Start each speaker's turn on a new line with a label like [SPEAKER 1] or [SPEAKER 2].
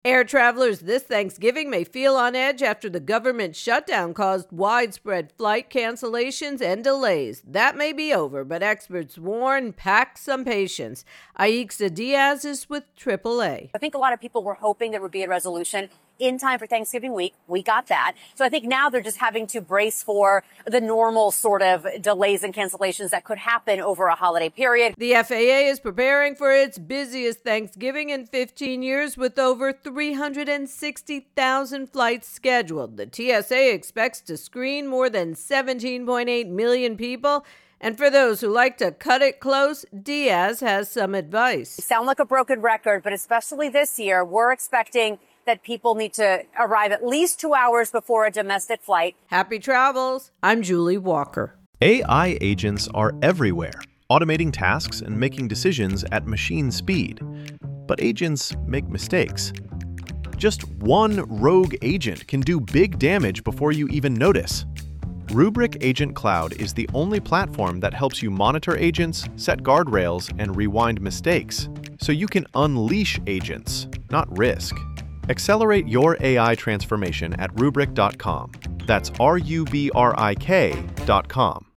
[SPEAKER 1] Air travelers this Thanksgiving may feel on edge after the government shutdown caused widespread flight cancellations and delays. That may be over, but experts warn pack some patience. Aixa Diaz is with AAA.
[SPEAKER 2] I think a lot of people were hoping there would be a resolution in time for Thanksgiving week. We got that. So I think now they're just having to brace for the normal sort of delays and cancellations that could happen over a holiday period.
[SPEAKER 1] The FAA is preparing for its busiest Thanksgiving in 15 years with over 360,000 flights scheduled. The TSA expects to screen more than 17.8 million people. And for those who like to cut it close, Diaz has some advice.
[SPEAKER 2] You sound like a broken record, but especially this year, we're expecting that people need to arrive at least 2 hours before a domestic flight.
[SPEAKER 1] Happy travels. I'm Julie Walker.
[SPEAKER 3] AI agents are everywhere, automating tasks and making decisions at machine speed. But agents make mistakes. Just one rogue agent can do big damage before you even notice. Rubrik Agent Cloud is the only platform that helps you monitor agents, set guardrails, and rewind mistakes, so you can unleash agents, not risk. Accelerate your AI transformation at Rubrik.com. That's RUBRIK.com.